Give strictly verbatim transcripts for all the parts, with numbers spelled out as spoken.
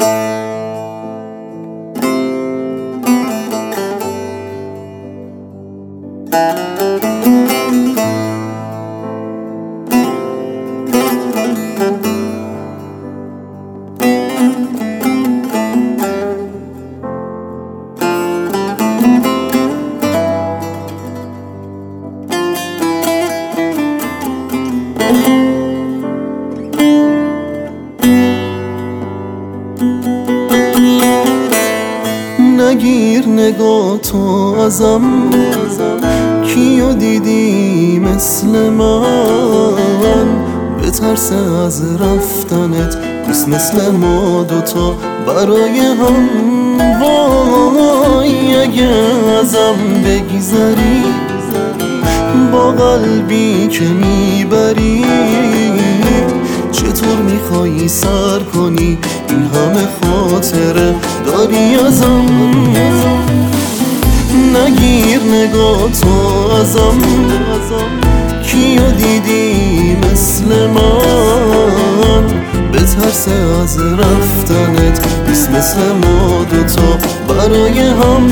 نگیر نگاه تو ازم، کیو دیدی مثل من؟ بترسه از رفتنت نیست مثل ما دوتا برای هم. وای اگه ازم بگذری با قلبی که میبری، چطور میخوایی سر کنی این همه خاطره داری ازم؟ نگیر نگاه تو ازم، کیو دیدی مثل من؟ بترسه از رفتنت نیست مثل ما دوتا برای هم.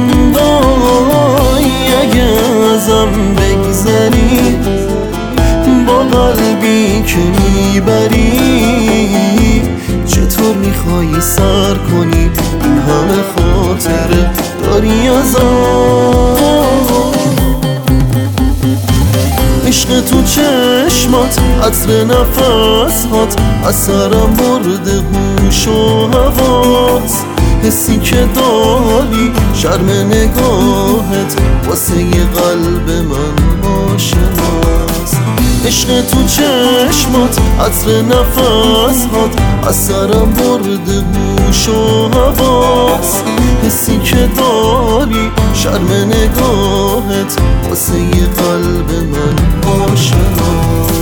وای اگه ازم بگذری با قلبی که میبری، چطور میخوایی سر کنی این همه خاطره داری ازم؟ عشق تو چشمات، عطر نفسهات، از سرم برده هوش و حواس. حسی که داری شرم نگاهت واسه یه قلب من آشناست. عشق تو چشمات، عطر نفسهات، از سرم برده هوش و حواس. حسی که داری شرم نگاهت واسه یه قلب من آشناست.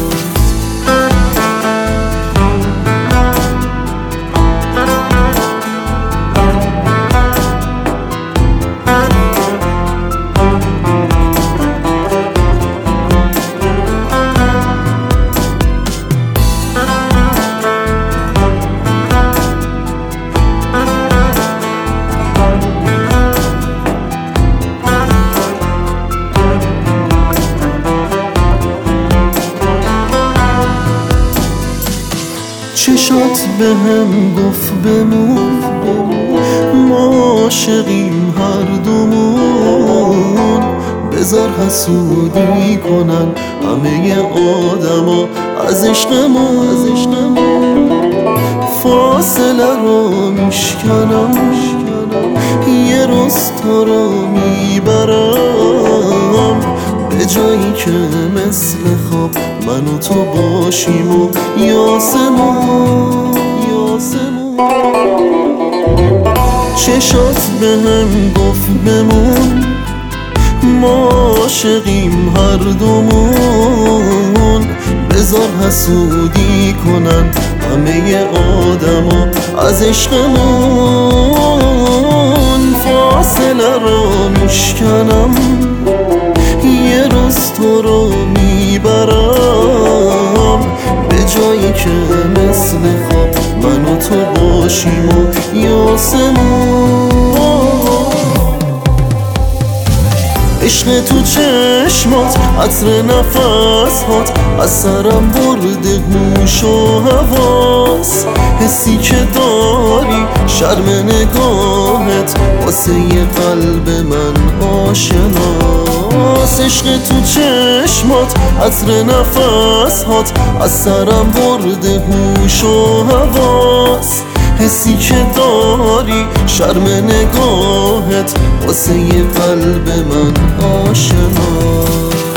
چشات به هم گفت بمون، ما عاشقیم هر دومون. بذار حسودی کنن همه آدما از عشقمون. فاصله رو میشکنم، یه روز تو رو میبرم به جایی که مثل خواب من و تو باشیم و یاسمون یاسمون. چشات به هم گفت بمون، ما عاشقیم هر دومون. بذار حسودی کنن همه آدما از عشقمون. فاصله رو میشکنم، یه روز تو رو میبرم به جایی که مثل خواب من و تو باشیم و یاسمون. عشق تو چشمات، عطر نفسهات، از سرم برده هوش و حواس. حسی که داری شرم نگاهت واسه یه قلب من آشناست. عشق تو چشمات، عطر نفسهات، از سرم برده هوش و حواس. حسی که داری شرم نگاهت واسه یه قلب من آشناست.